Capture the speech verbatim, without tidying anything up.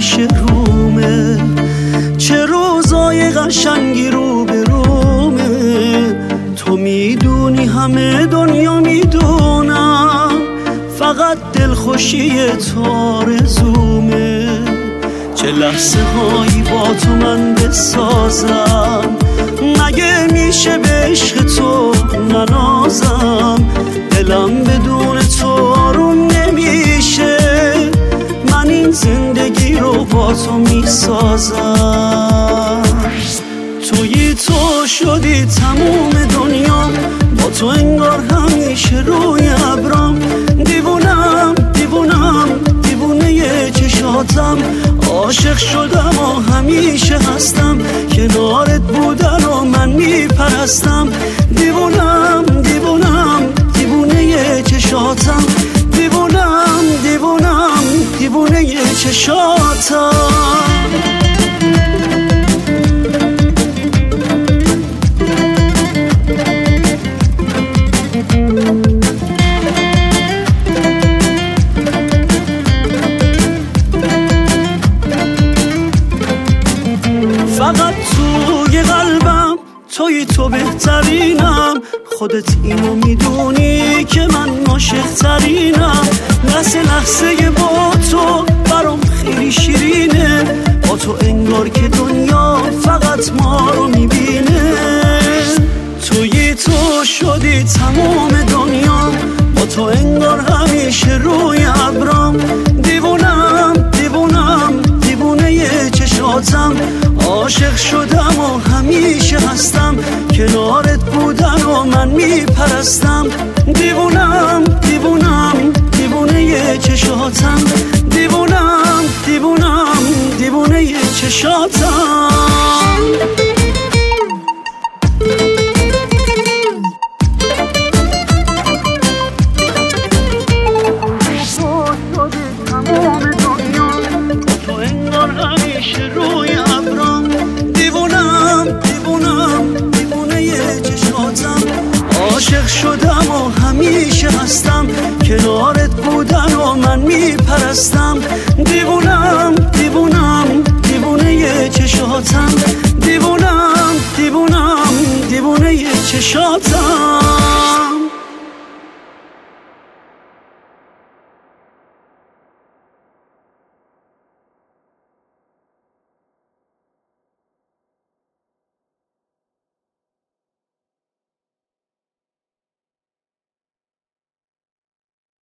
پیش رومه، چه روزای قشنگی رو به رومه. تو میدونی همه دنیا میدونم، فقط دلخوشی تو آرزومه. چه لحظه هایی با تو من بسازم، مگه میشه به عشق تو ننازم. دلم بدون تو آروم نمیشه، من این زندگی رو با تو میسازم. تویی تو شدی تموم دنیا، با تو انگار همیشه روی ابرام. دیوونم دیوونم دیوونه چشاتم، عاشق شدم و همیشه هستم، کنارت بودن و من میپرستم. دیوونم دیوونم دیوونه چشاتم، دیوونم دیوونم دیوونه چشاتم. فقط توی قلبم توی تو بهترینم، خودت اینو میدونی که من عاشق ترینم. لحظه لحظه با تو برام خیلی شیرینه، با تو انگار که دنیا فقط ما رو میبینه. توی تو شدی تمام دنیا، با تو انگار همیشه روی ابرام. دیوونم دیوونم دیوونه چشاتم، عاشق شدم و همیشه هستم، کنارت بودن و من میپرستم. دیوونم دیوونم دیوونه چشاتم، دیوونم دیوونم دیوونه چشاتم. عاشق شدم و همیشه هستم، کنارت بودن و من میپرستم. دیوونم دیوونم دیوونه چشاتم، دیوونم دیوونم دیوونه چشاتم.